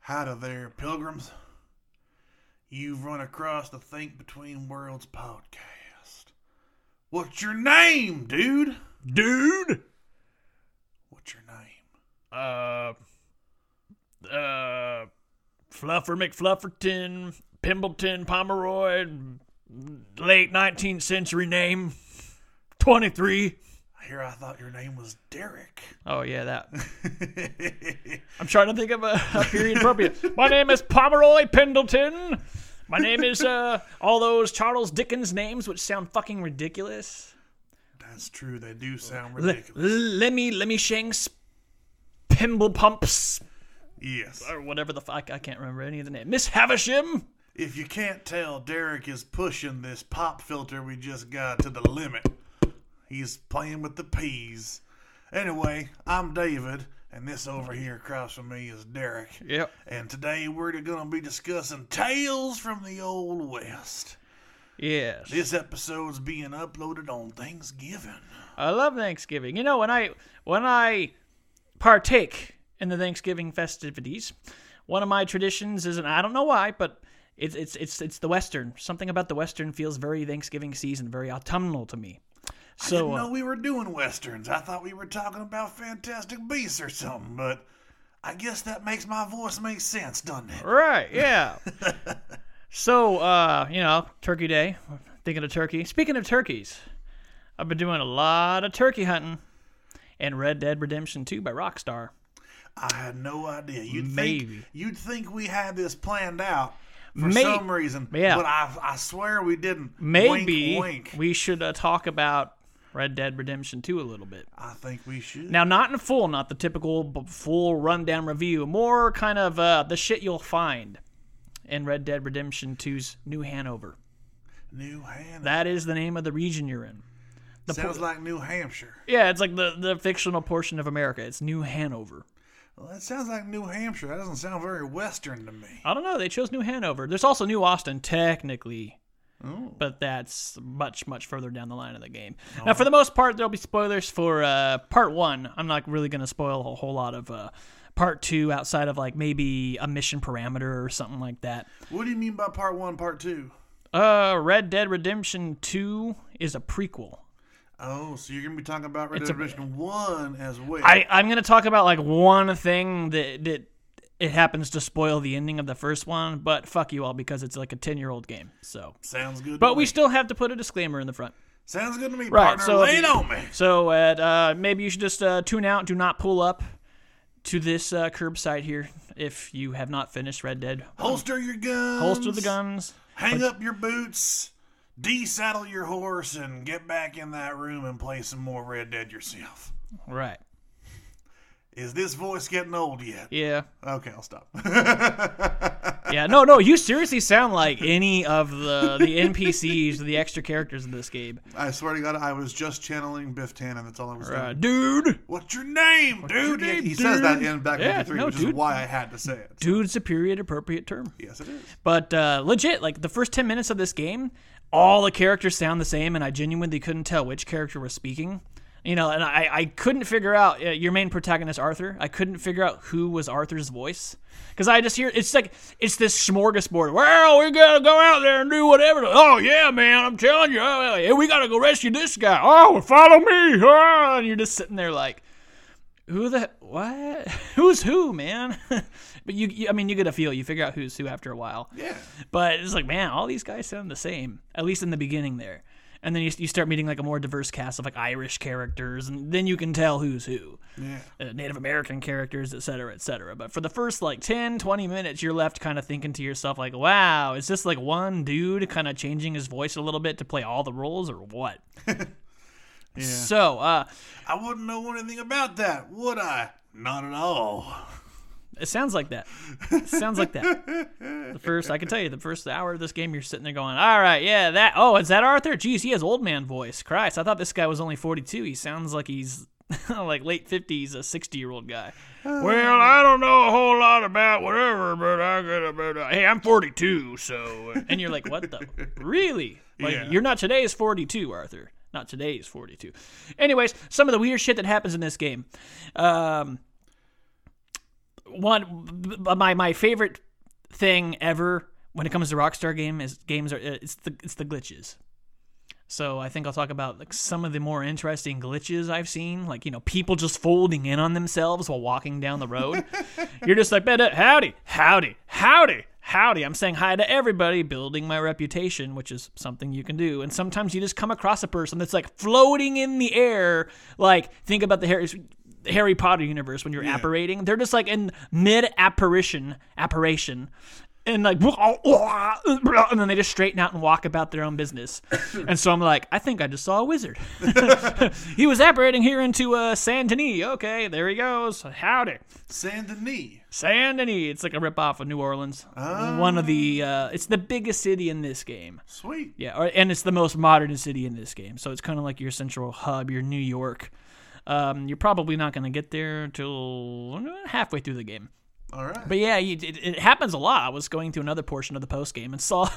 Howdy there, pilgrims. You've run across the Think Between Worlds podcast. What's your name, dude? Dude? What's your name? Fluffer McFlufferton, Pimbleton Pomeroy, late 19th century name, 23. I thought your name was Derek. Oh, yeah, that. I'm trying to think of a period appropriate. My name is Pomeroy Pendleton. My name is all those Charles Dickens names, which sound fucking ridiculous. That's true. They do sound ridiculous. Lemmy Shanks, Pimble Pumps. Yes. Or whatever the fuck. I can't remember any of the names. Miss Havisham. If you can't tell, Derek is pushing this pop filter we just got to the limit. He's playing with the peas. Anyway, I'm David, and this over here across from me is Derek. Yep. And today we're going to be discussing Tales from the Old West. Yes. This episode's being uploaded on Thanksgiving. I love Thanksgiving. You know, when I partake in the Thanksgiving festivities, one of my traditions is, and I don't know why, but it's the Western. Something about the Western feels very Thanksgiving season, very autumnal to me. I didn't know we were doing Westerns. I thought we were talking about Fantastic Beasts or something, but I guess that makes my voice make sense, doesn't it? Right, yeah. So, Turkey Day. Thinking of turkey. Speaking of turkeys, I've been doing a lot of turkey hunting and Red Dead Redemption 2 by Rockstar. I had no idea. You'd think we had this planned out for some reason, but I swear we didn't. Maybe wink, wink. We should talk about Red Dead Redemption 2 a little bit. I think we should. Now, not in full, not the typical full rundown review, more kind of the shit you'll find in Red Dead Redemption 2's New Hanover. New Hanover. That is the name of the region you're in. Sounds like New Hampshire. Yeah, it's like the fictional portion of America. It's New Hanover. Well, that sounds like New Hampshire. That doesn't sound very Western to me. I don't know. They chose New Hanover. There's also New Austin, technically. Oh. But that's much, much further down the line of the game. Oh. Now, for the most part, there'll be spoilers for Part 1. I'm not really going to spoil a whole lot of Part 2 outside of like maybe a mission parameter or something like that. What do you mean by Part 1, Part 2? Red Dead Redemption 2 is a prequel. Oh, so you're going to be talking about Red Dead Redemption 1 as well. I'm going to talk about like one thing that it happens to spoil the ending of the first one, but fuck you all because it's like a 10-year-old game. So sounds good. But we still have to put a disclaimer in the front. Sounds good to me, right, partner. So lay it on me. So maybe you should just tune out. Do not pull up to this curbside here if you have not finished Red Dead. Holster your guns. Holster the guns. Hang up your boots. Desaddle your horse and get back in that room and play some more Red Dead yourself. Right. Is this voice getting old yet? Yeah. Okay, I'll stop. Yeah, no, you seriously sound like any of the NPCs or the extra characters in this game. I swear to God, I was just channeling Biff Tannen. That's all I was doing. Dude! What's your name, dude? He says that in Back in 53, which is why I had to say it. So. Dude's a period appropriate term. Yes, it is. But legit, like the first 10 minutes of this game, all the characters sound the same, and I genuinely couldn't tell which character was speaking. You know, and I couldn't figure out your main protagonist, Arthur. I couldn't figure out who was Arthur's voice. Because I just hear, it's this smorgasbord. Well, we got to go out there and do whatever. Oh, yeah, man, I'm telling you. Hey, we got to go rescue this guy. Oh, follow me. Oh, and you're just sitting there like, what? Who's who, man? But you get a feel. You figure out who's who after a while. Yeah. But it's like, man, all these guys sound the same, at least in the beginning there. And then you start meeting like a more diverse cast of like Irish characters, and then you can tell who's who. Yeah. Native American characters, et cetera, et cetera. But for the first like 10, 20 minutes, you're left kind of thinking to yourself like, wow, is this like one dude kind of changing his voice a little bit to play all the roles or what? Yeah. So, I wouldn't know anything about that, would I? Not at all. It sounds like that. I can tell you, the first hour of this game, you're sitting there going, all right, yeah, is that Arthur? Jeez, he has old man voice. Christ, I thought this guy was only 42. He sounds like he's like late 50s, a 60-year-old guy. Well, I don't know a whole lot about whatever, but hey, I'm 42, so. And you're like, what the? Really? Like, yeah. You're not today's 42, Arthur. Not today's 42. Anyways, some of the weird shit that happens in this game. my favorite thing ever when it comes to Rockstar games are it's the glitches. So I think I'll talk about like some of the more interesting glitches I've seen, like, you know, people just folding in on themselves while walking down the road. You're just like, howdy, howdy, howdy, howdy. I'm saying hi to everybody, building my reputation, which is something you can do. And sometimes you just come across a person that's like floating in the air. Like, think about the Harry Potter universe when you're apparating. They're just like in mid-apparition. And like, and then they just straighten out and walk about their own business. And so I'm like, I think I just saw a wizard. He was apparating here into Saint Denis. Okay, there he goes. Howdy. Saint Denis. Saint Denis. It's like a ripoff of New Orleans. One of the, it's the biggest city in this game. Sweet. Yeah, and it's the most modern city in this game. So it's kind of like your central hub, your New York. You're probably not going to get there until halfway through the game. All right. But yeah, it happens a lot. I was going through another portion of the post game and saw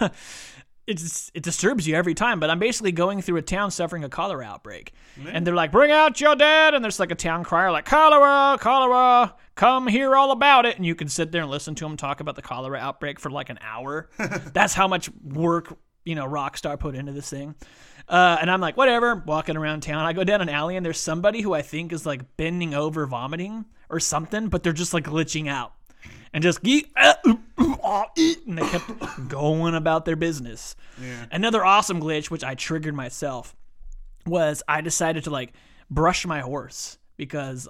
it disturbs you every time. But I'm basically going through a town suffering a cholera outbreak, and they're like, "Bring out your dead!" And there's like a town crier like, "Cholera, cholera, come hear all about it." And you can sit there and listen to them talk about the cholera outbreak for like an hour. That's how much work Rockstar put into this thing. And I'm like, whatever, walking around town. I go down an alley and there's somebody who I think is like bending over vomiting or something, but they're just like glitching out and just and they kept going about their business. Yeah. Another awesome glitch, which I triggered myself, was I decided to like brush my horse because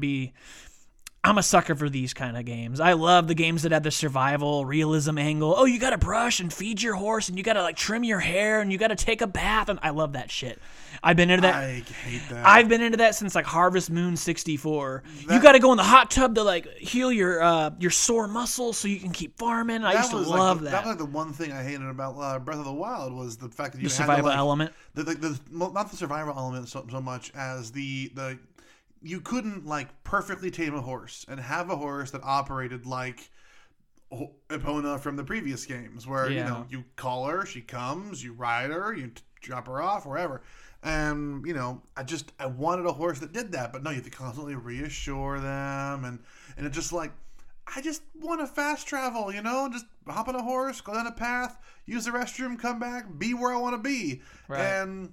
I'm a sucker for these kind of games. I love the games that have the survival realism angle. Oh, you got to brush and feed your horse, and you got to like trim your hair, and you got to take a bath, and I love that shit. I've been into that. I hate that. I've been into that since like Harvest Moon 64. You got to go in the hot tub to like heal your sore muscles so you can keep farming. I used to love that. That was like the one thing I hated about Breath of the Wild was the fact that you the had survival to, like, element. Not the survival element so much as the you couldn't like perfectly tame a horse and have a horse that operated like Epona from the previous games, where you call her, she comes, you ride her, you drop her off wherever, and I wanted a horse that did that, but no, you have to constantly reassure them, and it's just like, I just want to fast travel, just hop on a horse, go down a path, use the restroom, come back, be where I want to be, right. And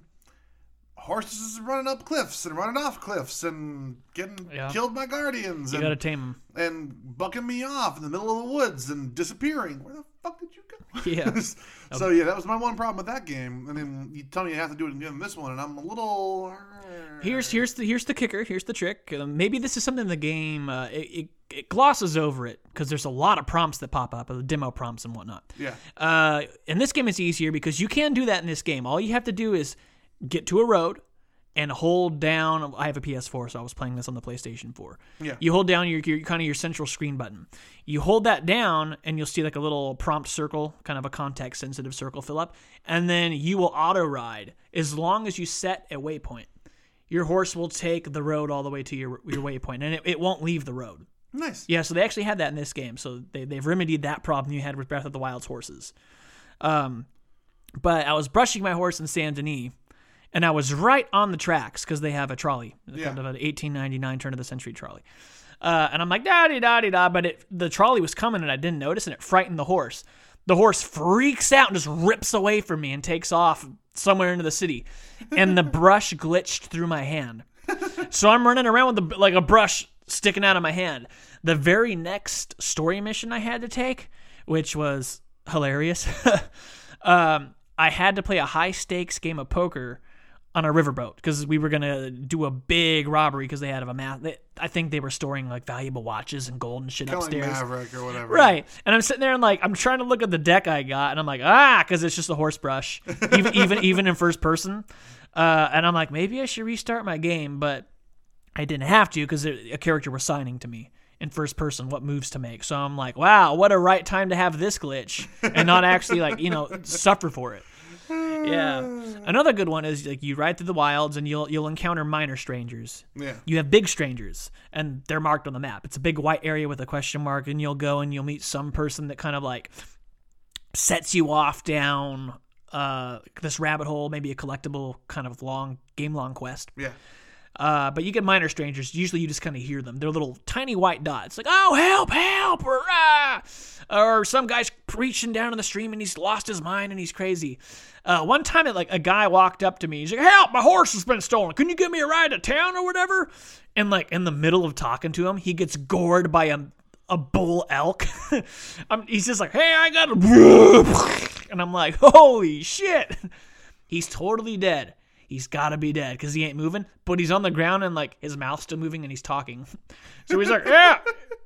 horses running up cliffs and running off cliffs and getting killed by guardians. You gotta tame them. And bucking me off in the middle of the woods and disappearing. Where the fuck did you go? Yeah. So yeah, that was my one problem with that game. And then you tell me you have to do it again in this one, and I'm a little. Here's the kicker. Here's the trick. Maybe this is something in the game. It glosses over it because there's a lot of prompts that pop up, the demo prompts and whatnot. Yeah. In this game, it's easier because you can do that in this game. All you have to do is get to a road and hold down. I have a PS4, so I was playing this on the PlayStation 4. Yeah. You hold down your kind of your central screen button. You hold that down, and you'll see like a little prompt circle, kind of a context-sensitive circle fill up, and then you will auto-ride as long as you set a waypoint. Your horse will take the road all the way to your waypoint, and it won't leave the road. Nice. Yeah, so they actually had that in this game, so they've remedied that problem you had with Breath of the Wild's horses. But I was brushing my horse in Saint Denis, and I was right on the tracks because they have a trolley, kind of an 1899 turn of the century trolley. And I'm like, da-di-da-di-da, but the trolley was coming and I didn't notice, and it frightened the horse. The horse freaks out and just rips away from me and takes off somewhere into the city. And the brush glitched through my hand. So I'm running around with like a brush sticking out of my hand. The very next story mission I had to take, which was hilarious, I had to play a high-stakes game of poker on a riverboat because we were going to do a big robbery because they had I think they were storing like valuable watches and gold and shit upstairs. Like Maverick or whatever. Right. And I'm sitting there and like, I'm trying to look at the deck I got and I'm like, because it's just a horse brush, even in first person. And I'm like, maybe I should restart my game, but I didn't have to because a character was signing to me in first person what moves to make. So I'm like, wow, what a right time to have this glitch and not actually like, suffer for it. Yeah. Another good one is like you ride through the wilds and you'll encounter minor strangers. Yeah. You have big strangers and they're marked on the map. It's a big white area with a question mark, and you'll go and you'll meet some person that kind of like sets you off down this rabbit hole, maybe a collectible kind of game long quest. Yeah. But you get minor strangers. Usually you just kind of hear them. They're little tiny white dots. Like, oh, help, help, or ah. Or some guy's preaching down in the stream and he's lost his mind and he's crazy. One time, a guy walked up to me. He's like, help, my horse has been stolen. Can you give me a ride to town or whatever? And in the middle of talking to him, he gets gored by a bull elk. He's just like, hey, I got a... And I'm like, holy shit. He's totally dead. He's got to be dead because he ain't moving. But he's on the ground and his mouth's still moving and he's talking. So he's like, yeah,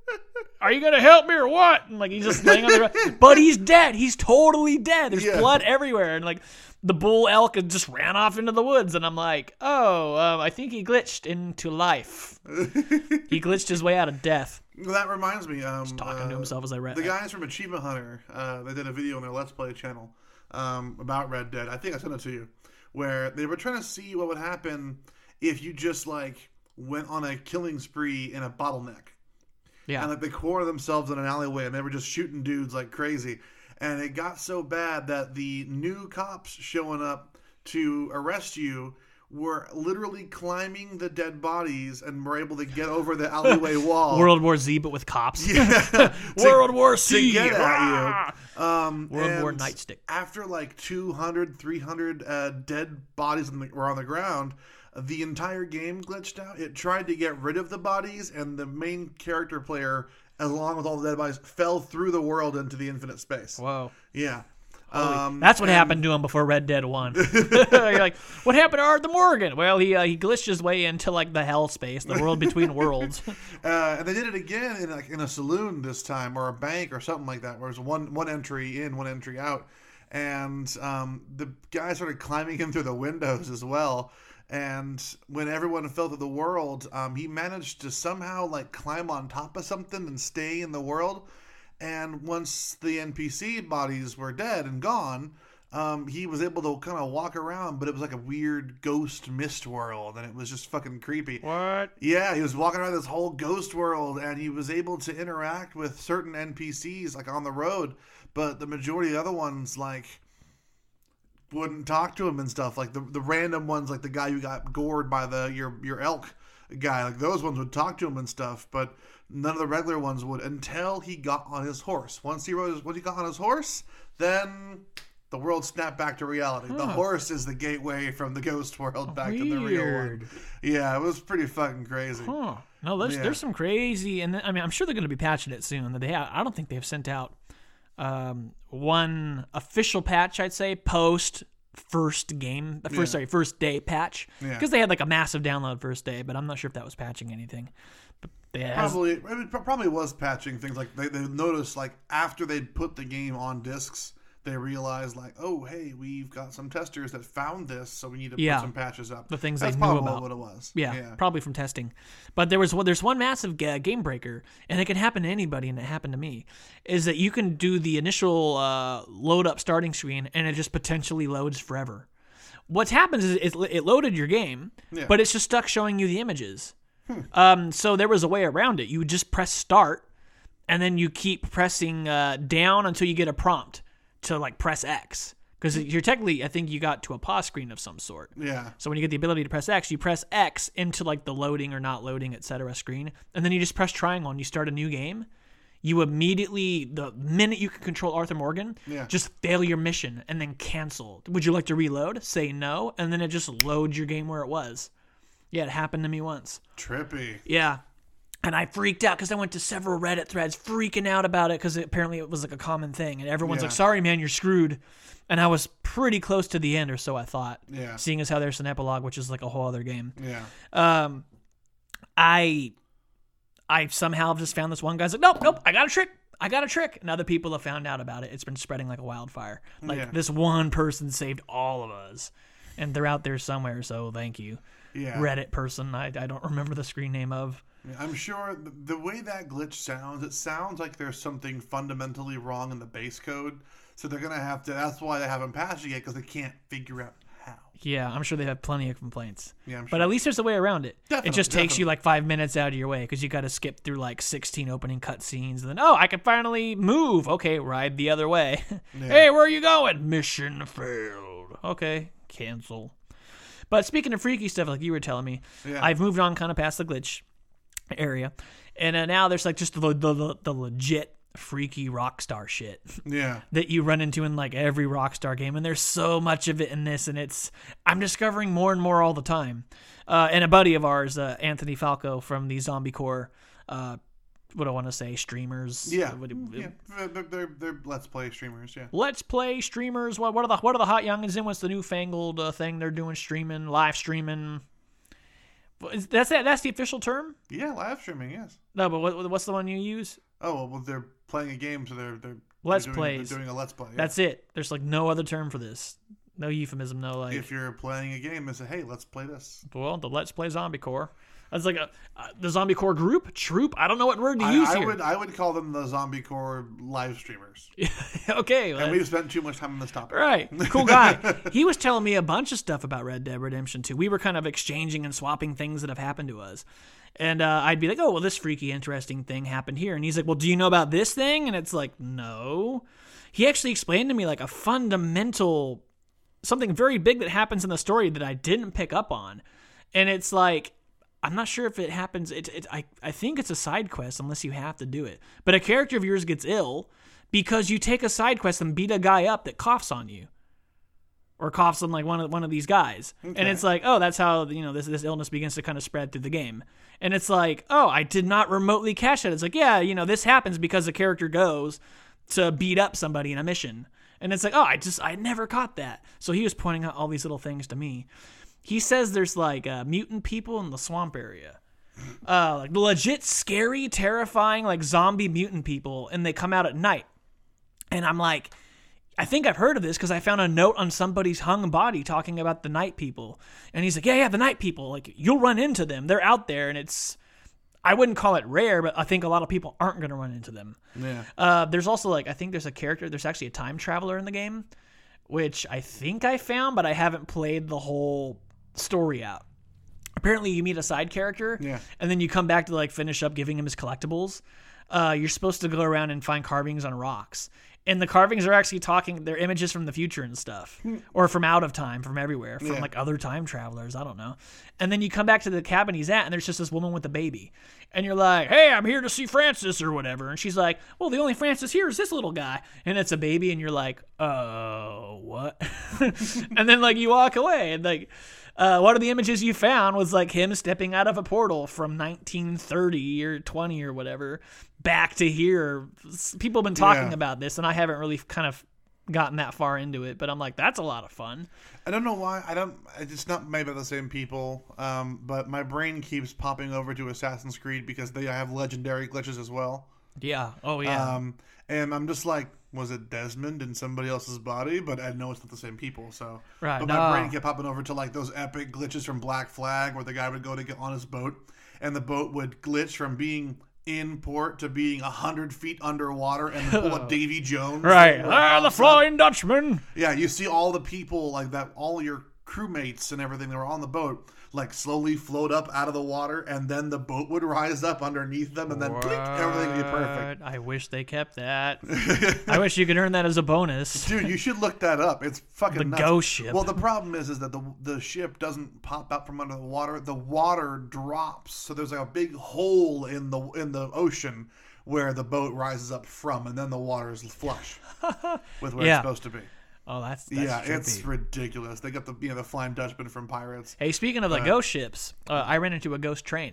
are you going to help me or what? And he's just laying on the ground. But he's dead. He's totally dead. There's blood everywhere. And the bull elk just ran off into the woods. And I'm like, I think he glitched into life. He glitched his way out of death. Well, that reminds me. Just talking to himself as I read. The guys from Achievement Hunter, they did a video on their Let's Play channel about Red Dead. I think I sent it to you. Where they were trying to see what would happen if you just went on a killing spree in a bottleneck. Yeah. And they cornered themselves in an alleyway and they were just shooting dudes like crazy. And it got so bad that the new cops showing up to arrest you were literally climbing the dead bodies and were able to get over the alleyway wall. World War Z, but with cops. Yeah. World War C. To get at you. World War Nightstick. After 200, 300 dead bodies were on the ground, the entire game glitched out. It tried to get rid of the bodies, and the main character player, along with all the dead bodies, fell through the world into the infinite space. Whoa. Yeah. That's what happened to him before Red Dead 1. You're like, what happened to Arthur Morgan? Well, he glitched his way into the hell space, the world between worlds. And they did it again in a saloon this time, or a bank or something like that, where it was one entry in, one entry out. And the guy started climbing him through the windows as well. And when everyone fell through the world, he managed to somehow climb on top of something and stay in the world. And once the NPC bodies were dead and gone, he was able to kind of walk around, but it was like a weird ghost mist world, and it was just fucking creepy. What? Yeah, he was walking around this whole ghost world, and he was able to interact with certain NPCs on the road, but the majority of the other ones wouldn't talk to him and stuff. The random ones, the guy who got gored by your elk guy, those ones would talk to him and stuff, but none of the regular ones would until he got on his horse. Once he got on his horse, then the world snapped back to reality. Huh. The horse is the gateway from the ghost world back to the real one. Yeah, it was pretty fucking crazy. Huh. No, there's some crazy, and I'm sure they're going to be patching it soon. I don't think they've sent out one official patch, I'd say, first day patch, because they had a massive download first day, but I'm not sure if that was patching anything. But it probably was patching things. They noticed after they'd put the game on discs, they realized oh, hey, we've got some testers that found this, so we need to put some patches up. The things That's they knew about. Probably what it was. Yeah, probably from testing. But there's one massive game breaker, and it can happen to anybody, and it happened to me, is that you can do the initial load up starting screen, and it just potentially loads forever. What happens is it loaded your game, but it's just stuck showing you the images. So there was a way around it. You would just press start, and then you keep pressing down until you get a prompt to press X. Because you're technically, I think you got to a pause screen of some sort. Yeah. So when you get the ability to press X, you press X into the loading or not loading, etc. screen, and then you just press triangle and you start a new game. You immediately, the minute you can control Arthur Morgan, just fail your mission and then cancel. Would you like to reload? Say no, and then it just loads your game where it was. Yeah, it happened to me once. Trippy. Yeah. And I freaked out because I went to several Reddit threads freaking out about it because apparently it was a common thing. And everyone's like, sorry, man, you're screwed. And I was pretty close to the end, or so I thought. Yeah. Seeing as how there's an epilogue, which is a whole other game. Yeah. I somehow just found this one guy's like, nope, I got a trick. And other people have found out about it. It's been spreading like a wildfire. This one person saved all of us. And they're out there somewhere, so thank you. Yeah. Reddit person I don't remember the screen name of. I'm sure the way that glitch sounds, it sounds like there's something fundamentally wrong in the base code. So they're going to have to, that's why they haven't patched it yet, because they can't figure out how. Yeah, I'm sure they have plenty of complaints. Yeah, I'm sure. But at least there's a way around it. Definitely, it just takes you 5 minutes out of your way, because you got to skip through 16 opening cutscenes. And then, I can finally move. Okay, ride the other way. Yeah. Hey, where are you going? Mission failed. Okay, cancel. But speaking of freaky stuff, like you were telling me, Yeah. I've moved on kind of past the glitch area, and now there's like just the legit freaky Rockstar shit Yeah. that you run into in like every Rockstar game, and there's so much of it in this, and I'm discovering more and more all the time. And a buddy of ours, Anthony Falco from the Zombie Core, what do I want to say, streamers? Yeah. They're Let's Play streamers. Yeah. Let's Play streamers. What are the hot youngins in? What's the newfangled thing they're doing? Streaming, live streaming. That's the official term? Yeah, live streaming. Yes. No, but what's the one you use? Oh well, they're playing a game, so they're Let's doing, Plays. They're doing a Let's Play. Yeah. That's it. There's like no other term for this. No euphemism. No like. If you're playing a game, they say, "Hey, let's play this." Well, the Let's Play Zombie Core. That's like the Zombie Core group, troop. I don't know what word to use here. I would call them the Zombie Core live streamers. Okay. And we've spent too much time on this topic. Right. Cool guy. He was telling me a bunch of stuff about Red Dead Redemption 2. We were kind of exchanging and swapping things that have happened to us. And I'd be like, oh, well, this freaky, interesting thing happened here. And he's like, well, do you know about this thing? And it's like, no. He actually explained to me like a fundamental, something very big that happens in the story that I didn't pick up on. And it's like, I'm not sure if it happens. I think it's a side quest unless you have to do it. But a character of yours gets ill because you take a side quest and beat a guy up that coughs on you, or coughs on like one of these guys. Okay. And it's like, oh, that's how this illness begins to kind of spread through the game. And it's like, oh, I did not remotely catch that. It's like, yeah, this happens because the character goes to beat up somebody in a mission. And it's like, oh, I never caught that. So he was pointing out all these little things to me. He says there's like mutant people in the swamp area. Like legit scary, terrifying, like zombie mutant people, and they come out at night. And I'm like, I think I've heard of this because I found a note on somebody's hung body talking about the night people. And he's like, yeah, the night people. Like, you'll run into them. They're out there, and I wouldn't call it rare, but I think a lot of people aren't going to run into them. Yeah. There's also like, I think there's actually a time traveler in the game, which I think I found, but I haven't played the whole story out. Apparently you meet a side character, yeah, and then you come back to like finish up giving him his collectibles. You're supposed to go around and find carvings on rocks, and the carvings are actually they're images from the future and stuff, or from out of time, from everywhere, from like other time travelers, I don't know. And then you come back to the cabin he's at, and there's just this woman with a baby, and you're like, hey, I'm here to see Francis or whatever, and she's like, well, the only Francis here is this little guy, and it's a baby, and you're like, oh, what? And then like you walk away, and like one of the images you found was like him stepping out of a portal from 1930 or 20 or whatever back to here. People have been talking about this, and I haven't really kind of gotten that far into it, but I'm like, that's a lot of fun. I don't know why. It's not made by the same people, but my brain keeps popping over to Assassin's Creed because they have legendary glitches as well. Yeah. Oh, yeah. And I'm just like, was it Desmond in somebody else's body? But I know it's not the same people. So, right. But my brain kept popping over to like those epic glitches from Black Flag, where the guy would go to get on his boat, and the boat would glitch from being in port to being 100 feet underwater, and pull a Davy Jones. Right. The Flying Dutchman. Yeah, you see all the people like that, all your crewmates and everything that were on the boat, like slowly float up out of the water, and then the boat would rise up underneath them, and then blink, everything would be perfect. I wish they kept that. I wish you could earn that as a bonus. Dude, you should look that up. It's fucking nuts. Ghost ship. Well, the problem is that the ship doesn't pop out from under the water. The water drops, so there's like a big hole in the ocean where the boat rises up from, and then the water is flush with where it's supposed to be. Oh, that's it's ridiculous. They got the Flying Dutchman from Pirates. Hey, speaking of the ghost ships, I ran into a ghost train.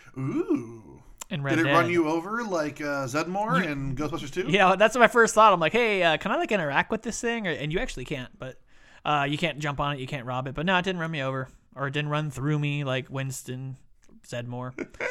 Ooh. In Red Dead. Did it run you over like Zedmore in Ghostbusters 2? Yeah, that's my first thought. I'm like, hey, can I like interact with this thing? And you actually can't, but you can't jump on it, you can't rob it. But no, it didn't run me over, or it didn't run through me like Winston Zedmore.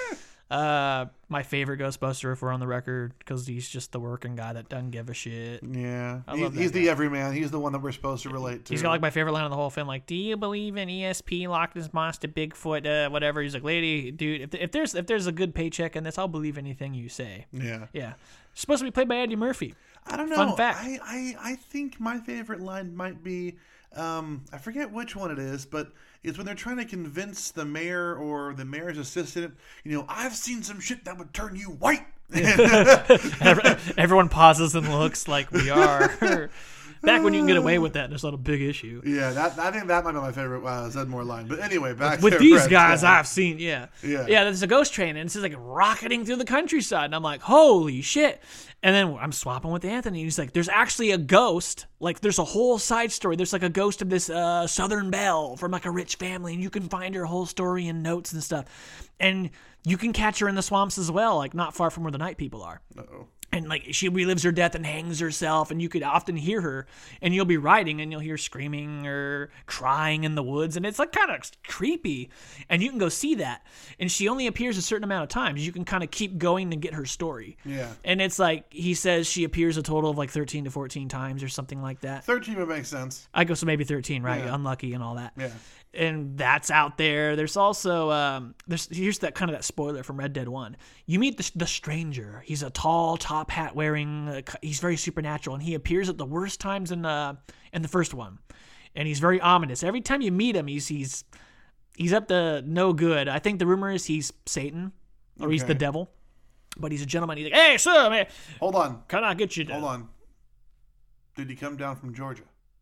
My favorite Ghostbuster, if we're on the record, because he's just the working guy that doesn't give a shit. Yeah, he's the everyman. He's the one that we're supposed to relate to. He's got like my favorite line of the whole film, like, "Do you believe in ESP, Loch Ness Monster, Bigfoot, whatever?" He's like, "Lady, dude, if there's a good paycheck in this, I'll believe anything you say." Yeah. Supposed to be played by Eddie Murphy. I don't know. Fun fact. I think my favorite line might be, I forget which one it is, but it's when they're trying to convince the mayor or the mayor's assistant, I've seen some shit that would turn you white. Everyone pauses and looks like we are. Back when you can get away with that, there's not a big issue. Yeah, I think that might be my favorite Zedmore line. But anyway, back with to these Red guys Dead. I've seen, yeah. There's a ghost train, and it's just like rocketing through the countryside, and I'm like, holy shit. And then I'm swapping with Anthony, and he's like, there's actually a ghost, like there's a whole side story. There's like a ghost of this Southern belle from like a rich family, and you can find her whole story in notes and stuff. And you can catch her in the swamps as well, like not far from where the night people are. Uh-oh. And like she relives her death and hangs herself, and you could often hear her, and you'll be riding and you'll hear screaming or crying in the woods, and it's like kind of creepy, and you can go see that. And she only appears a certain amount of times. You can kind of keep going to get her story. Yeah. And it's like he says she appears a total of like 13 to 14 times or something like that. 13 would make sense. I go so maybe 13, right? Yeah. Unlucky and all that. Yeah. And that's out there. There's also here's that kind of that spoiler from Red Dead 1. You meet the stranger. He's a tall top hat wearing. He's very supernatural, and he appears at the worst times in the first one, and he's very ominous. Every time you meet him, he's up to no good. I think the rumor is he's Satan, or he's the devil, but he's a gentleman. He's like, hey, sir, man, Hold on. can I get you down? Hold on. Did he come down from Georgia?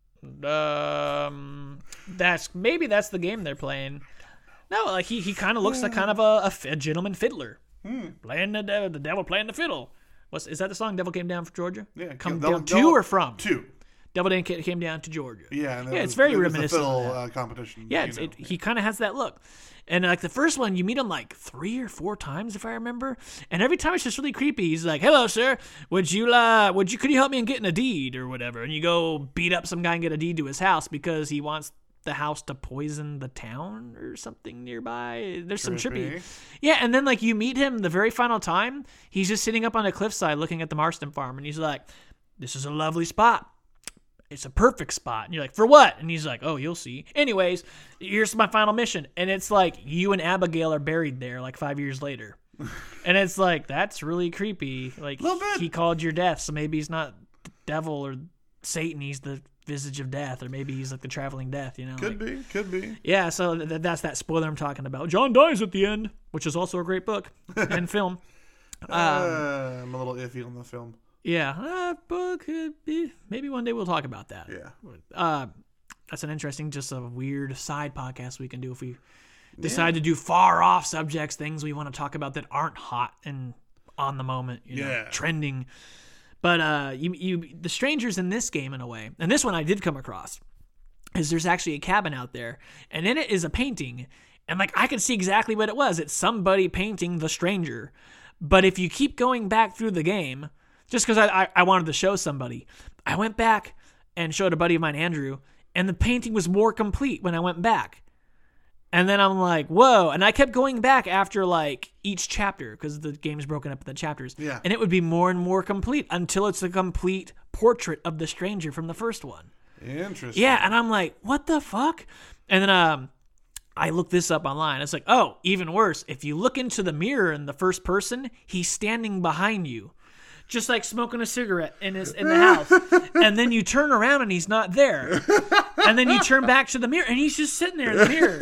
That's the game they're playing. No, like he kind of looks like kind of a gentleman fiddler playing the devil playing the fiddle. Is that the song "Devil Came Down from Georgia"? Yeah, come Devil- down to or from? To. Devil came down to Georgia. Yeah, and it's very it was reminiscent. The of fiddle that. competition. Yeah, you know. he kind of has that look. And like the first one, you meet him like 3 or 4 times, if I remember. And every time it's just really creepy. He's like, "Hello, sir. Could you help me in getting a deed or whatever?" And you go beat up some guy and get a deed to his house because he wants the house to poison the town or something nearby. There's some trippy. Yeah, and then like you meet him the very final time. He's just sitting up on a cliffside looking at the Marston farm, and he's like, "This is a lovely spot. It's a perfect spot." And you're like, "For what?" And he's like, "Oh, you'll see." Anyways, here's my final mission. And it's like you and Abigail are buried there like 5 years later. And it's like, that's really creepy. Like, Little bit. he called your death, so maybe he's not the devil or Satan. He's the visage of death, or maybe he's like the traveling death, you know? Could be. Yeah, so that's that spoiler I'm talking about. John dies at the end, which is also a great book and film. I'm a little iffy on the film. Yeah, book could be. Maybe one day we'll talk about that. Yeah. That's an interesting, just a weird side podcast we can do if we decide to do far off subjects, things we want to talk about that aren't hot and on the moment, you know, trending. But the strangers in this game, in a way, and this one I did come across, is there's actually a cabin out there, and in it is a painting, and like I could see exactly what it was. It's somebody painting the stranger. But if you keep going back through the game, just because I wanted to show somebody, I went back and showed a buddy of mine, Andrew, and the painting was more complete when I went back. And then I'm like, whoa. And I kept going back after like each chapter because the game's broken up into chapters. Yeah. And it would be more and more complete until it's a complete portrait of the stranger from the first one. Interesting. Yeah. And I'm like, what the fuck? And then I looked this up online. It's like, oh, even worse. If you look into the mirror in the first person, he's standing behind you, just like smoking a cigarette in the house. And then you turn around and he's not there. And then you turn back to the mirror and he's just sitting there in the mirror.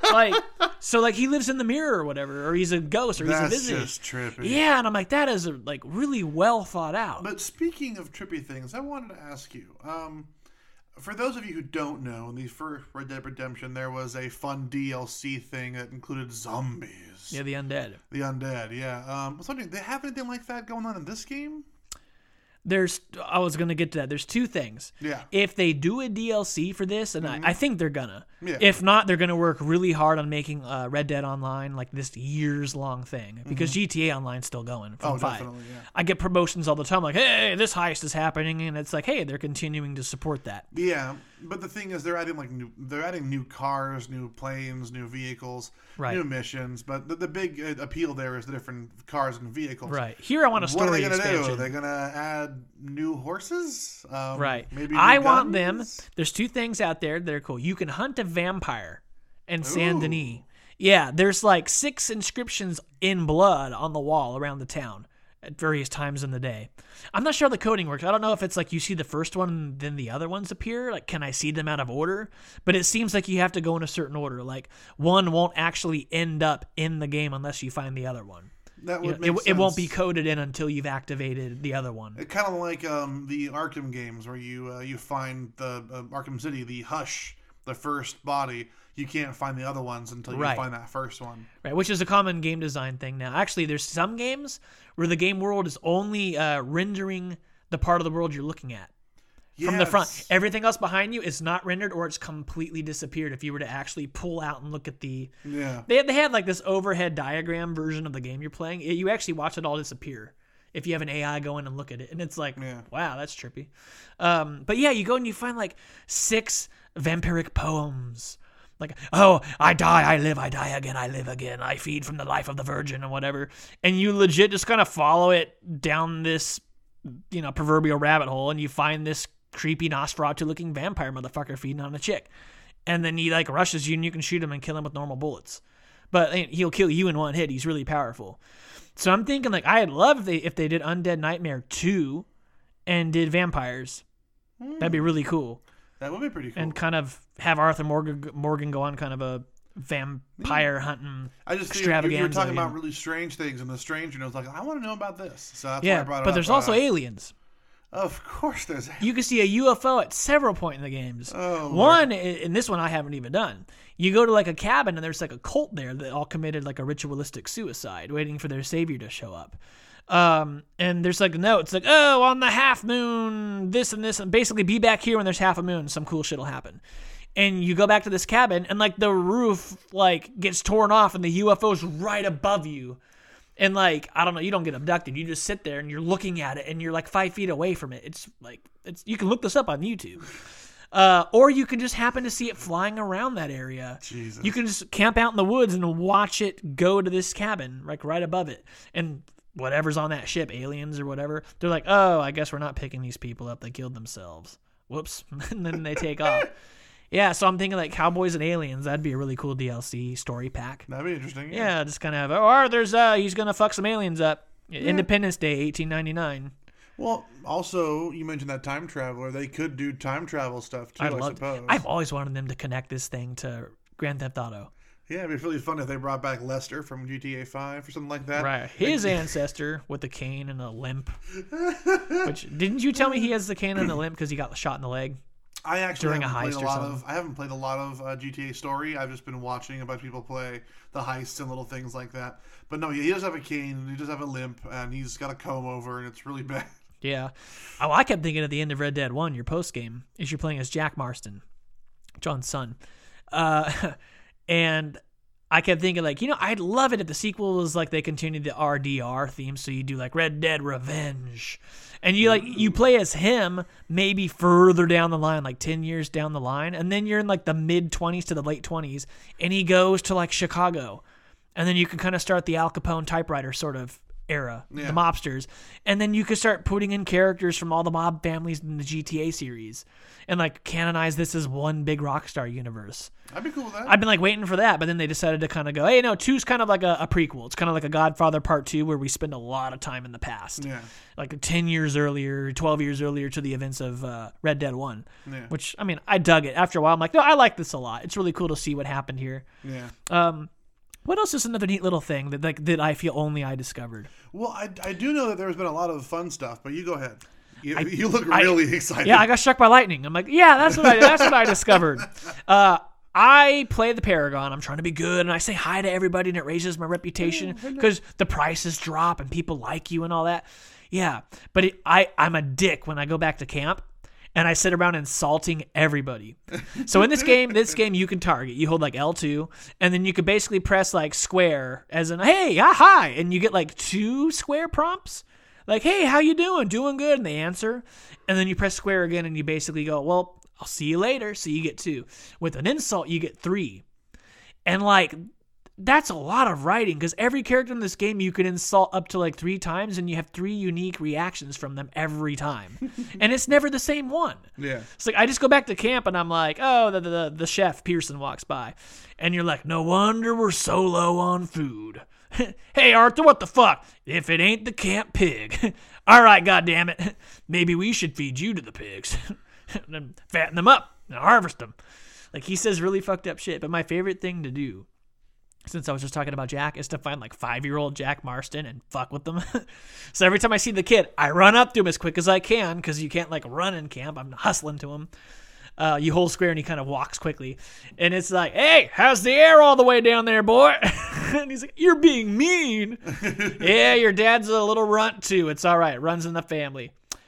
Like he lives in the mirror or whatever, or he's a ghost, or he's a visitor. That's just trippy. Yeah, and I'm like, that is like really well thought out. But speaking of trippy things, I wanted to ask you, for those of you who don't know, in the first Red Dead Redemption, there was a fun DLC thing that included zombies. Yeah, the undead. The undead, yeah. I was wondering, do they have anything like that going on in this game? I was going to get to that. There's 2 things. Yeah. If they do a DLC for this, and I think they're gonna. Yeah. If not, they're gonna work really hard on making Red Dead Online like this years-long thing, because GTA Online's still going from 5. Definitely, yeah. I get promotions all the time, like, hey, this heist is happening, and it's like, hey, they're continuing to support that. Yeah, but the thing is, they're adding new cars, new planes, new vehicles, Right. new missions. But the big appeal there is the different cars and vehicles. Right. Here I want a story What are they going to expansion. do? Are they going to add new horses? Right. Maybe I new want guns? them. There's 2 things out there that are cool. You can hunt a vampire in Saint Ooh. Denis. Yeah, there's like 6 inscriptions in blood on the wall around the town at various times in the day. I'm not sure how the coding works. I don't know if it's like you see the first one and then the other ones appear. Like, can I see them out of order? But it seems like you have to go in a certain order. Like, one won't actually end up in the game unless you find the other one. That would It make it won't be sense. coded in until you've activated the other one. It kind of like the Arkham games where you find the Arkham City, the Hush, the first body. You can't find the other ones until you Right. find that first one. Right, which is a common game design thing now. Actually, there's some games where the game world is only rendering the part of the world you're looking at from the front. Yes. Everything else behind you is not rendered, or it's completely disappeared if you were to actually pull out and look at the... Yeah. They had like this overhead diagram version of the game you're playing. You actually watch it all disappear if you have an AI go in and look at it. And it's like, Yeah. wow, that's trippy. But yeah, you go and you find like 6 vampiric poems. Like, oh, I die, I live, I die again, I live again. I feed from the life of the virgin and whatever. And you legit just kind of follow it down this, proverbial rabbit hole, and you find this creepy Nosferatu-looking vampire motherfucker feeding on a chick. And then he like rushes you and you can shoot him and kill him with normal bullets. But he'll kill you in one hit. He's really powerful. So I'm thinking like I'd love if they did Undead Nightmare 2 and did vampires. That'd be really cool. That would be pretty cool. And kind of have Arthur Morgan go on kind of a vampire hunting I just think extravaganza. you were talking about really strange things, and the stranger knows like, I want to know about this. So that's why I yeah, brought it but up. there's also aliens. Of course there's... You can see a UFO at several points in the games. Oh, one, in this one I haven't even done. You go to like a cabin and there's like a cult there that all committed like a ritualistic suicide, waiting for their savior to show up. And there's like a note. It's like, oh, on the half moon, this and this, and basically be back here when there's half a moon. Some cool shit will happen. And you go back to this cabin and like the roof like gets torn off and the UFO's right above you. And like, I don't know, you don't get abducted. You just sit there and you're looking at it and you're like 5 feet away from it. It's like, you can look this up on YouTube. Or you can just happen to see it flying around that area. Jesus. You can just camp out in the woods and watch it go to this cabin, like right above it. And whatever's on that ship, aliens or whatever, they're like, oh, I guess we're not picking these people up. They killed themselves. Whoops. And then they take off. Yeah, so I'm thinking like Cowboys and Aliens. That'd be a really cool DLC story pack. That'd be interesting. Yeah, just kind of have, he's going to fuck some aliens up. Independence Day, 1899. Well, also, you mentioned that time traveler. They could do time travel stuff, too, I suppose. I've always wanted them to connect this thing to Grand Theft Auto. Yeah, it'd be really fun if they brought back Lester from GTA 5 or something like that. Right. His ancestor with a cane and a limp. Which, didn't you tell me he has the cane and the limp because he got shot in the leg? I actually during a heist or something? I haven't played a lot of GTA Story. I've just been watching a bunch of people play the heists and little things like that. But no, he does have a cane, and he does have a limp, and he's got a comb over, and it's really bad. Yeah. Oh, I kept thinking at the end of Red Dead 1, your post game, is you're playing as Jack Marston, John's son. And I kept thinking, like, I'd love it if the sequel was like they continued the RDR theme, so you do like Red Dead Revenge. And you play as him maybe further down the line, like 10 years down the line, and then you're in like the mid-20s to the late 20s, and he goes to like Chicago. And then you can kind of start the Al Capone typewriter sort of era, the mobsters. And then you could start putting in characters from all the mob families in the GTA series and like canonize this as one big Rockstar universe. I'd be cool with that. I've been like waiting for that, but then they decided to kind of go, hey, no, 2's kind of like a prequel. It's kind of like a Godfather Part 2 where we spend a lot of time in the past. Yeah. Like 10 years earlier, 12 years earlier to the events of Red Dead 1. Yeah. Which, I mean, I dug it. After a while, I'm like, no, I like this a lot. It's really cool to see what happened here. Yeah. What else is another neat little thing that I feel only I discovered? Well, I do know that there's been a lot of fun stuff, but you go ahead. You look really excited. Yeah, I got struck by lightning. I'm like, yeah, that's what I discovered. I play the Paragon. I'm trying to be good, and I say hi to everybody, and it raises my reputation because the prices drop and people like you and all that. Yeah, but I'm a dick when I go back to camp. And I sit around insulting everybody. So in this game you can target. You hold like L2, and then you could basically press like square as in, hey, hi, and you get like 2 square prompts. Like, hey, how you doing? Doing good? And they answer. And then you press square again, and you basically go, well, I'll see you later. So you get 2. With an insult, you get 3. And like, that's a lot of writing because every character in this game you can insult up to like 3 times and you have 3 unique reactions from them every time. And it's never the same one. Yeah. It's like I just go back to camp and I'm like, oh, the chef Pearson walks by. And you're like, no wonder we're so low on food. Hey, Arthur, what the fuck? If it ain't the camp pig. All right, goddammit. Maybe we should feed you to the pigs. And then fatten them up and harvest them. Like he says really fucked up shit. But my favorite thing to do since I was just talking about Jack, is to find like 5-year-old Jack Marston and fuck with them. So every time I see the kid, I run up to him as quick as I can, because you can't like run in camp. I'm hustling to him. You hold square and he kind of walks quickly. And it's like, hey, how's the air all the way down there, boy? And he's like, you're being mean. Yeah, your dad's a little runt too. It's all right. Runs in the family.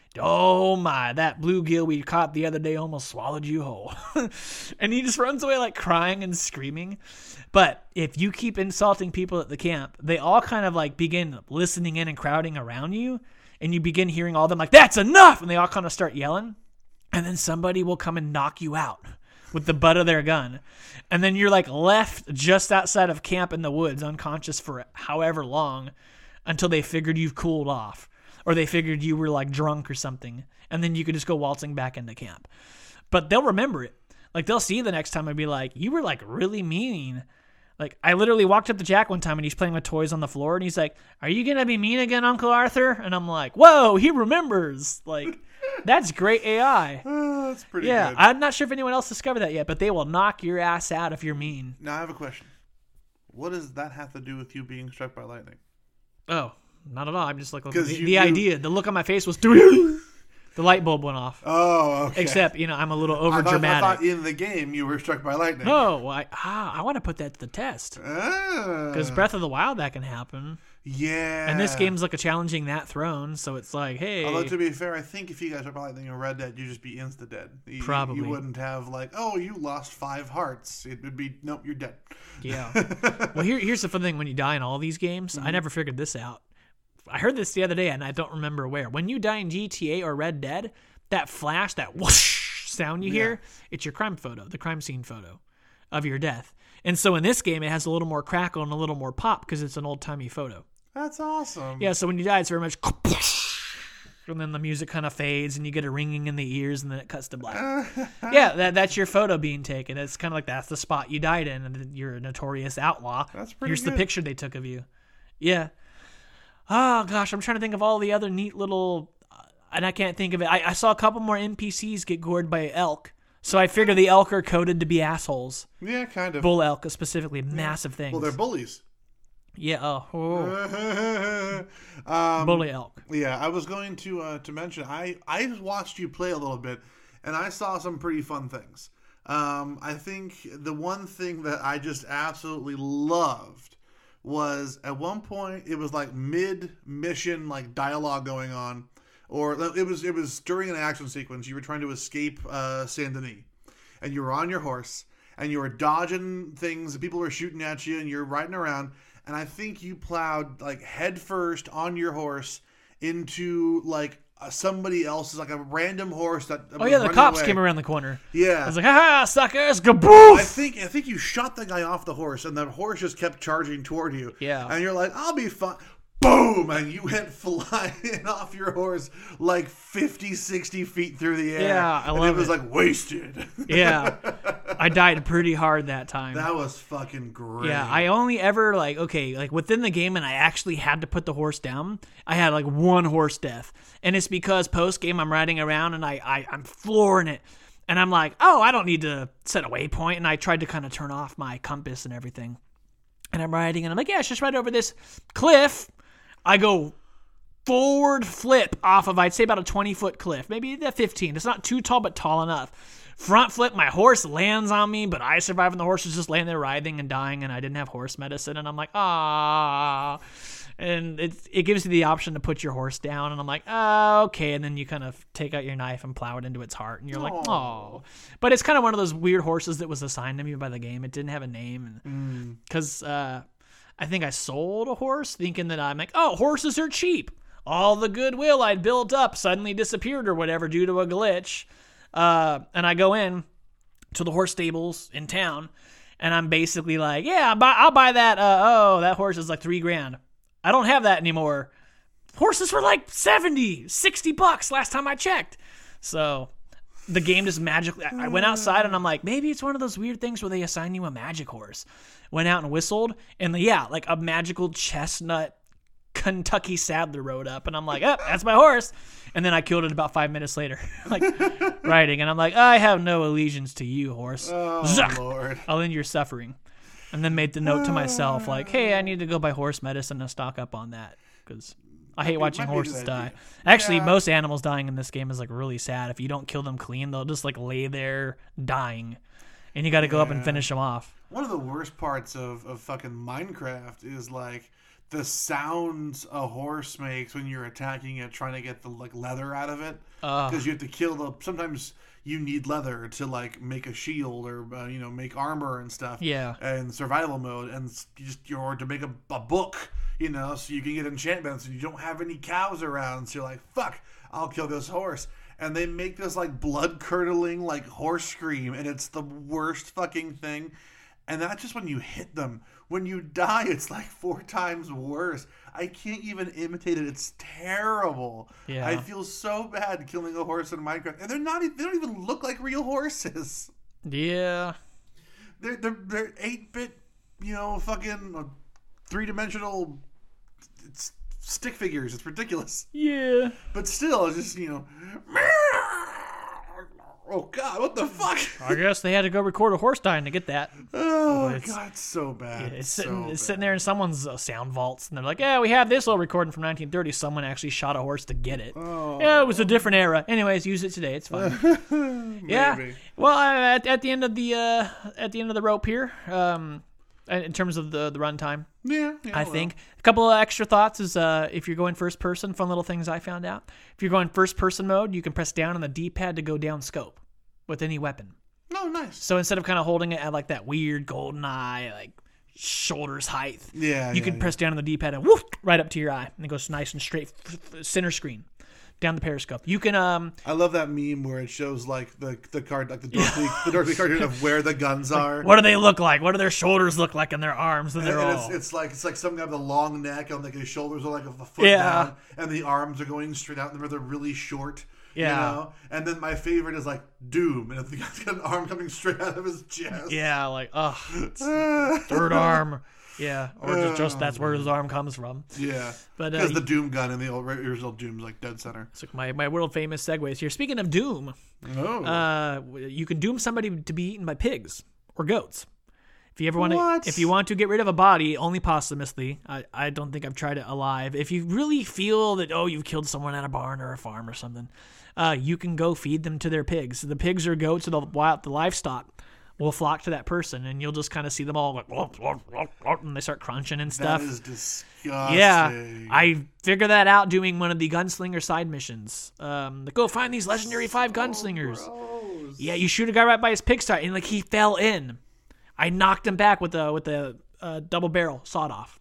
Oh my, that bluegill we caught the other day almost swallowed you whole. And he just runs away like crying and screaming. But if you keep insulting people at the camp, they all kind of like begin listening in and crowding around you. And you begin hearing all of them like, that's enough. And they all kind of start yelling. And then somebody will come and knock you out with the butt of their gun. And then you're like left just outside of camp in the woods, unconscious for however long, until they figured you've cooled off. Or they figured you were like drunk or something. And then you could just go waltzing back into camp. But they'll remember it. Like they'll see you the next time and be like, you were like really mean. Like I literally walked up to Jack one time and he's playing with toys on the floor. And he's like, are you going to be mean again, Uncle Arthur? And I'm like, whoa, he remembers. Like, that's great AI. Oh, that's pretty good. Yeah, I'm not sure if anyone else discovered that yet, but they will knock your ass out if you're mean. Now I have a question. What does that have to do with you being struck by lightning? Oh, not at all. I'm just like, The idea, the look on my face was, the light bulb went off. Oh, okay. Except, I'm a little over dramatic. I thought in the game you were struck by lightning. No, well, I want to put that to the test. Because Breath of the Wild, that can happen. Yeah. And this game's like challenging that throne, so it's like, hey. Although to be fair, I think if you guys are by lightning in Red Dead, you'd just be insta dead. Probably. You wouldn't have like, oh, you lost 5 hearts. It would be, nope, you're dead. Yeah. Well, here's the fun thing: when you die in all these games, I never figured this out. I heard this the other day, and I don't remember where. When you die in GTA or Red Dead, that flash, that whoosh sound you hear, it's your crime photo, the crime scene photo of your death. And so in this game, it has a little more crackle and a little more pop because it's an old-timey photo. That's awesome. Yeah, so when you die, it's very much, and then the music kind of fades, and you get a ringing in the ears, and then it cuts to black. Yeah, that's your photo being taken. It's kind of like that's the spot you died in, and you're a notorious outlaw. That's pretty Here's good. the picture they took of you. Yeah. Oh, gosh, I'm trying to think of all the other neat little, and I can't think of it. I saw a couple more NPCs get gored by elk, so I figure the elk are coded to be assholes. Yeah, kind of. Bull elk, specifically, massive things. Well, they're bullies. Yeah, Oh. Bully elk. Yeah, I was going to mention, I watched you play a little bit, and I saw some pretty fun things. I think the one thing that I just absolutely loved was at one point it was like mid-mission like dialogue going on, or it was during an action sequence. You were trying to escape Saint Denis, and you were on your horse, and you were dodging things, and people were shooting at you, and you're riding around. And I think you plowed like head first on your horse into like somebody else's, like a random horse that. Oh yeah, the cops came around the corner. Yeah, I was like, "Ha ha, suckers, gaboof!" I think you shot the guy off the horse, and the horse just kept charging toward you. Yeah, and you're like, "I'll be fine." Boom! And you went flying off your horse like 50, 60 feet through the air. Yeah, I love it. It was like wasted. Yeah. I died pretty hard that time. That was fucking great. Yeah, I only ever like within the game, and I actually had to put the horse down. I had like one horse death, and it's because post game I'm riding around and I'm flooring it, and I'm like, oh, I don't need to set a waypoint, and I tried to kind of turn off my compass and everything, and I'm riding, and I'm like, yeah, it's just right over this cliff. I go forward flip off of, I'd say about a 20-foot cliff, maybe 15. It's not too tall, but tall enough. Front flip, my horse lands on me, but I survive, and the horse was just laying there writhing and dying, and I didn't have horse medicine, and I'm like, ah. And it gives you the option to put your horse down, and I'm like, okay, and then you kind of take out your knife and plow it into its heart, and you're like, oh. But it's kind of one of those weird horses that was assigned to me by the game. It didn't have a name, because I think I sold a horse thinking that I'm like, oh, horses are cheap. All the goodwill I'd built up suddenly disappeared or whatever due to a glitch. And I go in to the horse stables in town, and I'm basically like, yeah, I'll buy that. That horse is like $3,000. I don't have that anymore. Horses were like $70-$60 last time I checked. So the game just magically, I went outside and I'm like, maybe it's one of those weird things where they assign you a magic horse. Went out and whistled, and like a magical chestnut Kentucky saddler rode up, and I'm like, oh, that's my horse. And then I killed it about 5 minutes later, like riding, and I'm like, I have no allegiance to you, horse. Oh, Zuck! Lord. I'll end your suffering. And then made the note to myself, like, hey, I need to go buy horse medicine and stock up on that. Because I hate watching horses die. Actually, most animals dying in this game is, like, really sad. If you don't kill them clean, they'll just, like, lay there dying. And you got to go up and finish them off. One of the worst parts of fucking Minecraft is, like, the sounds a horse makes when you're attacking it, trying to get the, like, leather out of it. Because you have to kill the... Sometimes you need leather to, like, make a shield or, make armor and stuff. Yeah. And survival mode. And or to make a book, so you can get enchantments. And you don't have any cows around. So you're like, fuck, I'll kill this horse. And they make this, like, blood-curdling, like, horse scream. And it's the worst fucking thing. And that's just when you hit them. When you die, it's like 4 times worse. I can't even imitate it. It's terrible. Yeah. I feel so bad killing a horse in Minecraft. And they don't even look like real horses. Yeah. They're 8-bit, fucking 3-dimensional stick figures. It's ridiculous. Yeah. But still, it's just, oh, God, what the fuck? I guess they had to go record a horse dying to get that. Oh, God, it's so bad. Yeah, it's sitting there in someone's sound vaults, and they're like, yeah, we have this little recording from 1930. Someone actually shot a horse to get it. Oh. Yeah, it was a different era. Anyways, use it today. It's fine. Yeah. Well, at the end of the rope here, in terms of the runtime, I think a couple of extra thoughts is if you're going first person, fun little things I found out. If you're going first person mode, you can press down on the D-pad to go down scope with any weapon. Oh, nice. So instead of kind of holding it at like that weird golden eye, like shoulders height, you can press down on the D-pad and woof, right up to your eye, and it goes nice and straight, center screen. Down the periscope. You can I love that meme where it shows like the card, like the Dorothy cartoon of where the guns are. What do they look like? What do their shoulders look like and their arms? And it's like some guy with a long neck and like his shoulders are like a foot down, and the arms are going straight out, and they're really short. Yeah. And then my favorite is like Doom, and the guy's got an arm coming straight out of his chest. Yeah, like third arm. Yeah, or just that's where his arm comes from. Yeah, but because the Doom gun in the original Doom's like dead center. It's like my world famous segues here. Speaking of Doom, you can doom somebody to be eaten by pigs or goats. If you ever want to get rid of a body, only posthumously. I don't think I've tried it alive. If you really feel that you've killed someone at a barn or a farm or something, you can go feed them to their pigs. The pigs or goats or the livestock will flock to that person, and you'll just kind of see them all like, and they start crunching and stuff. That is disgusting. Yeah, I figured that out doing one of the gunslinger side missions. Go find these legendary 5 gunslingers. Gross. Yeah, you shoot a guy right by his pigsty, and like he fell in. I knocked him back with the double barrel sawed off.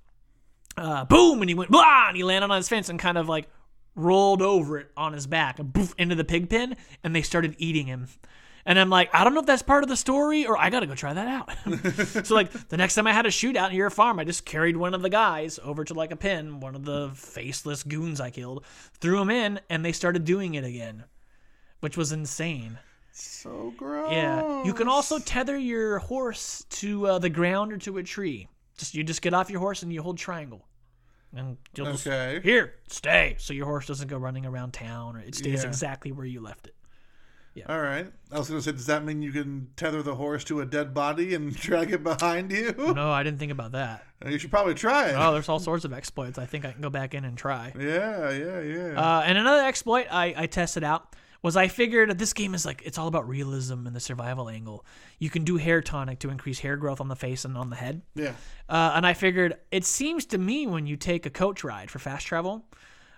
Boom, and he went blah, and he landed on his fence and kind of like rolled over it on his back and poof into the pig pen, and they started eating him. And I'm like, I don't know if that's part of the story or I got to go try that out. So like the next time I had a shootout near a farm, I just carried one of the guys over to like a pen, one of the faceless goons I killed, threw him in, and they started doing it again, which was insane. So gross. Yeah. You can also tether your horse to the ground or to a tree. You just get off your horse and you hold triangle. And you'll just, here, stay. So your horse doesn't go running around town, or it stays exactly where you left it. Yeah. All right. I was going to say, does that mean you can tether the horse to a dead body and drag it behind you? No, I didn't think about that. You should probably try it. Oh, there's all sorts of exploits. I think I can go back in and try. Yeah. And another exploit I tested out was I figured that this game is like, it's all about realism and the survival angle. You can do hair tonic to increase hair growth on the face and on the head. Yeah. And I figured, it seems to me when you take a coach ride for fast travel,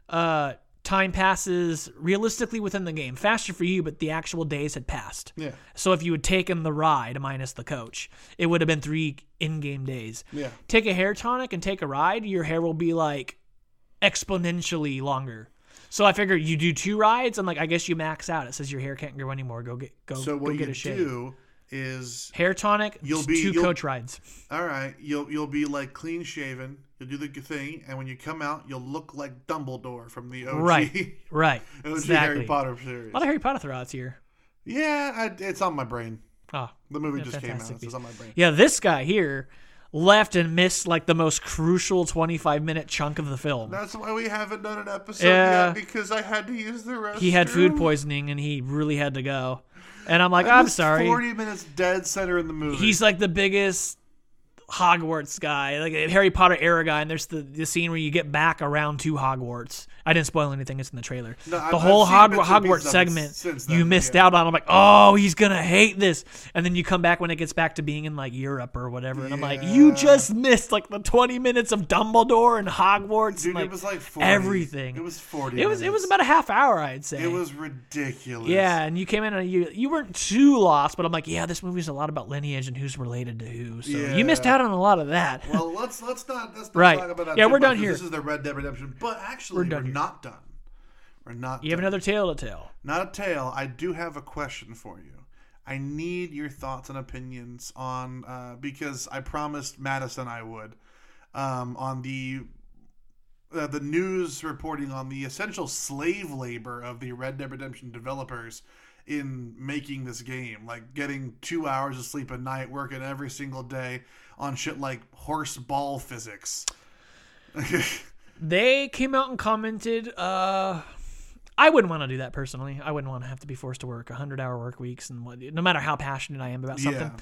time passes realistically within the game. Faster for you, but the actual days had passed. Yeah. So if you had taken the ride minus the coach, it would have been 3 in-game days. Yeah. Take a hair tonic and take a ride, your hair will be like exponentially longer. So I figured you do 2 rides, and like I guess you max out. It says your hair can't grow anymore. Go get a shave. So what you do is hair tonic. You'll 2 coach rides. All right. You'll be like clean shaven. You'll do the thing, and when you come out, you'll look like Dumbledore from the OG. Right. OG exactly. Harry Potter series. A lot of Harry Potter throughout here. Yeah, it's on my brain. Oh, the movie just came out, so it's on my brain. Yeah, this guy here left and missed like the most crucial 25-minute chunk of the film. That's why we haven't done an episode yet, because I had to use the restroom. He had food poisoning, and he really had to go. And I'm like, I'm sorry. 40 minutes dead center in the movie. He's like the biggest Hogwarts guy, like a Harry Potter era guy, and there's the scene where you get back around to Hogwarts. I didn't spoil anything; it's in the trailer. No, the whole I've seen Hogwarts bits of it segment since then, you missed out on. I'm like, oh, he's gonna hate this, and then you come back when it gets back to being in like Europe or whatever, and I'm like, you just missed like the 20 minutes of Dumbledore and Hogwarts. Dude, and, it was like 40. everything. It was 40. It was about a half hour, I'd say. It was ridiculous. Yeah, and you came in and you weren't too lost, but I'm like, yeah, this movie's a lot about lineage and who's related to who. So you missed out on a lot of that. Well, let's not Right. talk about that. Yeah, too we're much, done here. This is the Red Dead Redemption, but actually, we're not done. We're not. You have another tale to tell. Not a tale. I do have a question for you. I need your thoughts and opinions on because I promised Madison I would on the news reporting on the essential slave labor of the Red Dead Redemption developers in making this game, like getting 2 hours of sleep a night, working every single day on shit like horse ball physics. They came out and commented, I wouldn't want to do that personally. I wouldn't want to have to be forced to work 100-hour work weeks, and no matter how passionate I am about something. Yeah.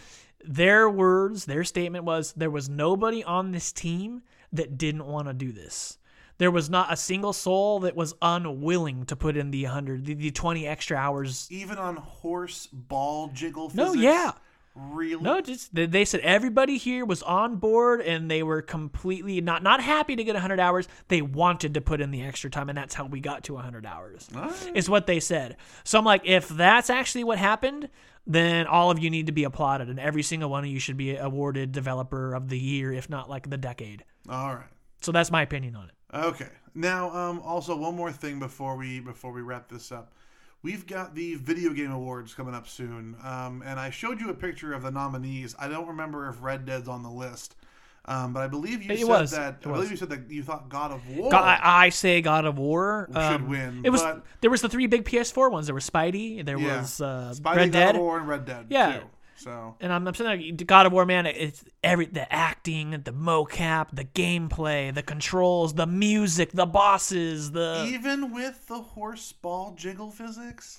Their statement was, there was nobody on this team that didn't want to do this. There was not a single soul that was unwilling to put in the 20 extra hours. Even on horse ball jiggle physics? No, yeah. Really? No, just they said everybody here was on board and they were completely not happy to get 100 hours. They wanted to put in the extra time, and that's how we got to 100 hours. Right. Is what they said. So I'm like, if that's actually what happened, then all of you need to be applauded, and every single one of you should be awarded Developer of the Year, if not like the decade. All right. So that's my opinion on it. Okay. Now, also one more thing before we wrap this up. We've got the Video Game Awards coming up soon, and I showed you a picture of the nominees. I don't remember if Red Dead's on the list, but I believe you said that you thought God of War. I say God of War should win. There was the 3 big PS4 ones. There was Spidey. There was Spidey, Red Dead. God of War, and Red Dead. Yeah. Too. So. And I'm saying, like, God of War, man, it's the acting, the mocap, the gameplay, the controls, the music, the bosses, even with the horse ball jiggle physics.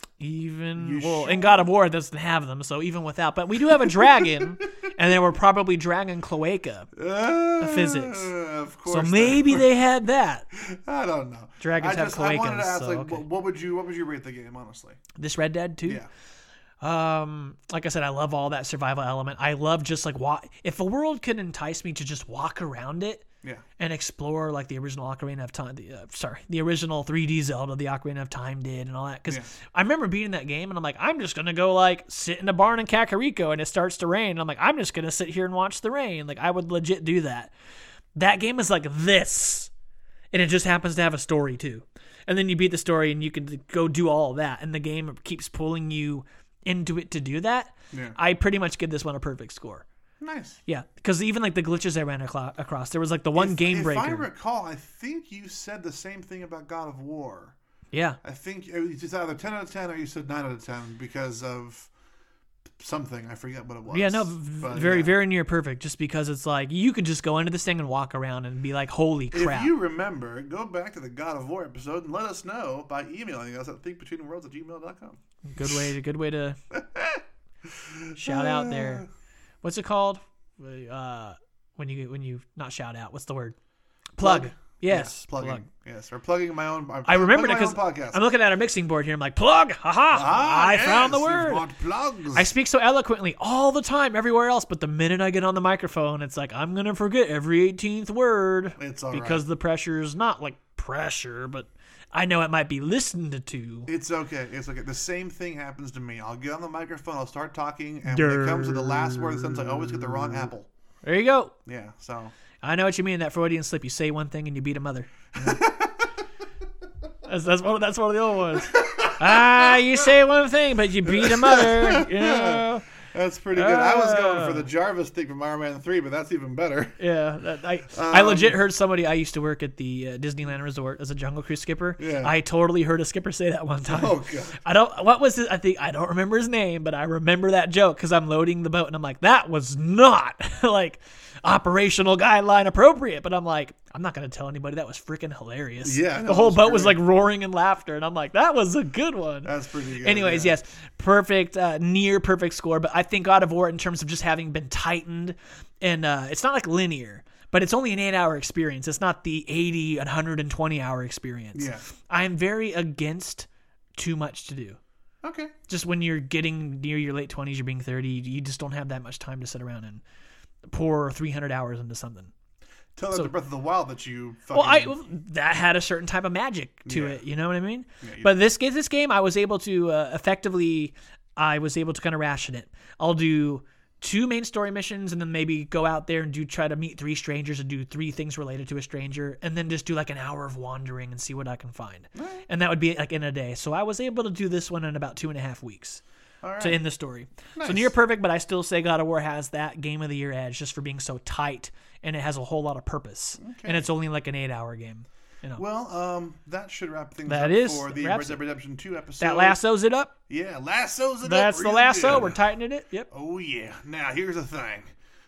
In God of War it doesn't have them, so even without, but we do have a dragon, and they were probably Dragon Cloaca physics. Of course. So maybe they had that. I don't know. Dragons have cloacas. I wanted to ask, okay. what would you rate the game, honestly? This Red Dead 2? Yeah. Like I said, I love all that survival element. I love just like if a world could entice me to just walk around it, and explore like the original Ocarina of Time, the original 3D Zelda, the Ocarina of Time did, and all that. Because I remember beating that game, and I'm like, I'm just gonna go like sit in a barn in Kakariko, and it starts to rain. And I'm like, I'm just gonna sit here and watch the rain. Like I would legit do that. That game is like this, and it just happens to have a story too. And then you beat the story, and you can go do all of that, and the game keeps pulling you into it to do that. I pretty much give this one a perfect score. Nice. Yeah, because even like the glitches I ran across, there was like the one game breaker. If I recall, I think you said the same thing about God of War. Yeah. I think it was either 10 out of 10 or you said 9 out of 10 because of something. I forget what it was. Yeah, no, very near perfect, just because it's like you could just go into this thing and walk around and be like, holy crap. If you remember, go back to the God of War episode and let us know by emailing us at thinkbetweenworlds@gmail.com. Good way to shout out there. What's it called? When you not shout out, what's the word? Plug. Yes, plugging. Plug. Yes, or plugging my own. I remember that because I'm looking at our mixing board here. I'm like, plug, I found the word. Want plugs. I speak so eloquently all the time, everywhere else, but the minute I get on the microphone, it's like I'm gonna forget every 18th word. It's all because the pressure is not like pressure, but I know it might be listened to. It's okay. It's okay. The same thing happens to me. I'll get on the microphone, I'll start talking, and when it comes to the last word of the sentence, I always get the wrong apple. There you go. Yeah. So. I know what you mean, that Freudian slip. You say one thing and you beat a mother. that's one of the old ones. You say one thing, but you beat a mother. You know? That's pretty good. I was going for the Jarvis thing from Iron Man 3, but that's even better. Yeah. I legit heard somebody. I used to work at the Disneyland Resort as a Jungle Cruise skipper. Yeah. I totally heard a skipper say that one time. Oh, God. What was it? I don't remember his name, but I remember that joke because I'm loading the boat and I'm like, that was not like operational guideline appropriate. But I'm like, I'm not going to tell anybody that was freaking hilarious. Yeah, the whole that was boat was great. like roaring in laughter, and I'm like, that was a good one. That's pretty good. Anyways, yeah. yes, perfect, near perfect score. But I think God of War, in terms of just having been tightened, and it's not like linear, but it's only an 8-hour experience. It's not the 80, 120-hour experience. Yeah. I'm very against too much to do. Okay. Just when you're getting near your late 20s, you're being 30, you just don't have that much time to sit around and pour 300 hours into something. Tell that to Breath of the Wild that you fucking... Well, that had a certain type of magic to Yeah. it. You know what I mean? Yeah, But this game, I was able to effectively, I was able to kind of ration it. I'll do 2 main story missions and then maybe go out there and try to meet 3 strangers and do 3 things related to a stranger, and then just do like an hour of wandering and see what I can find. Right. And that would be like in a day. So I was able to do this one in about 2.5 weeks. All right. To end the story. Nice. So near perfect, but I still say God of War has that Game of the Year edge just for being so tight, and it has a whole lot of purpose. Okay. And it's only like an 8-hour game. You know. Well, that should wrap things That up is, for the wraps Red Dead Redemption 2 episode. That lassos it up. Yeah, lassos it up. That's the real lasso. good. We're tightening it. Yep. Oh, yeah. Now, here's the thing.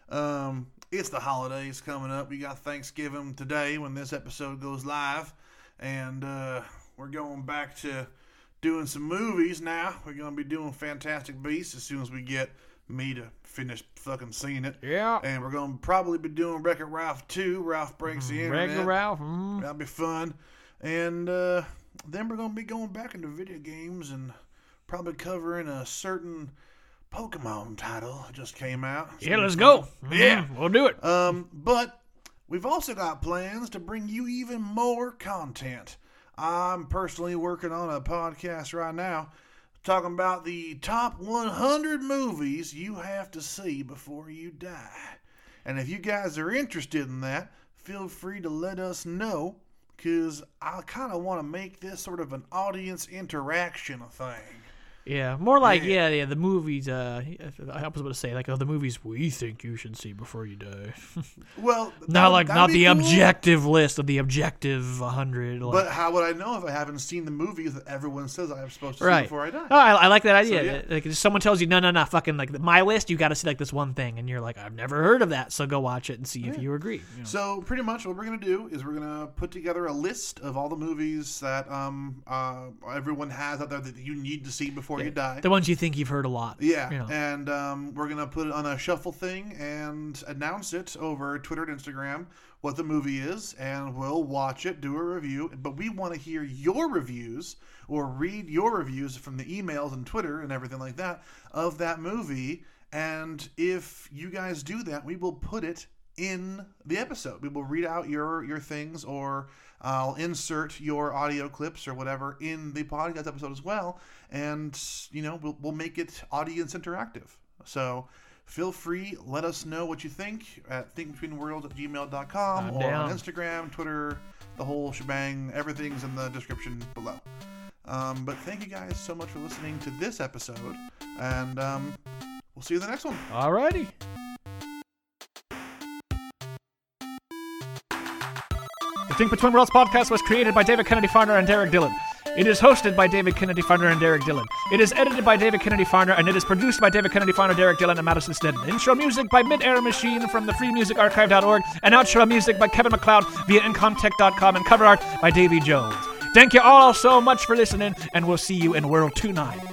It's the holidays coming up. We got Thanksgiving today when this episode goes live. And we're going back to doing some movies now. We're going to be doing Fantastic Beasts as soon as we get me to finish fucking seeing it. Yeah. And we're going to probably be doing Wreck-It Ralph 2. Ralph Breaks the Internet. Regular Ralph. That'll be fun. And then we're going to be going back into video games and probably covering a certain Pokemon title that just came out. Yeah, let's go. Yeah. We'll do it. But we've also got plans to bring you even more content. I'm personally working on a podcast right now talking about the top 100 movies you have to see before you die. And if you guys are interested in that, feel free to let us know, because I kind of want to make this sort of an audience interaction thing. Yeah, more like the movies. I was about to say like the movies we think you should see before you die. Well, not that'd be the cool. objective list of the objective 100. Like. But how would I know if I haven't seen the movies that everyone says I'm supposed to see Right. before I die? Oh, I like that idea. So, yeah. Like if someone tells you, no, fucking like my list, you got to see like this one thing, and you're like, I've never heard of that, so go watch it and see if you agree. You know? So pretty much what we're going to do is we're going to put together a list of all the movies that everyone has out there that you need to see before you die. The ones you think you've heard a lot. Yeah, You know. and we're going to put it on a shuffle thing and announce it over Twitter and Instagram what the movie is, and we'll watch it, do a review. But we want to hear your reviews or read your reviews from the emails and Twitter and everything like that of that movie. And if you guys do that, we will put it in the episode. We will read out your things, or I'll insert your audio clips or whatever in the podcast episode as well. And, we'll make it audience interactive. So feel free, let us know what you think at thinkbetweenworlds@gmail.com I'm or down. on Instagram, Twitter, the whole shebang. Everything's in the description below. But thank you guys so much for listening to this episode, and we'll see you in the next one. Alrighty. The Think Between Worlds podcast was created by David Kennedy Farner and Derek Dillon. It is hosted by David Kennedy Farner and Derek Dillon. It is edited by David Kennedy Farner, and it is produced by David Kennedy Farner, Derek Dillon, and Madison Stedman. Intro music by Mid-Air Machine from the freemusicarchive.org, and outro music by Kevin MacLeod via Incomptech.com, and cover art by Davy Jones. Thank you all so much for listening, and we'll see you in World 2-9.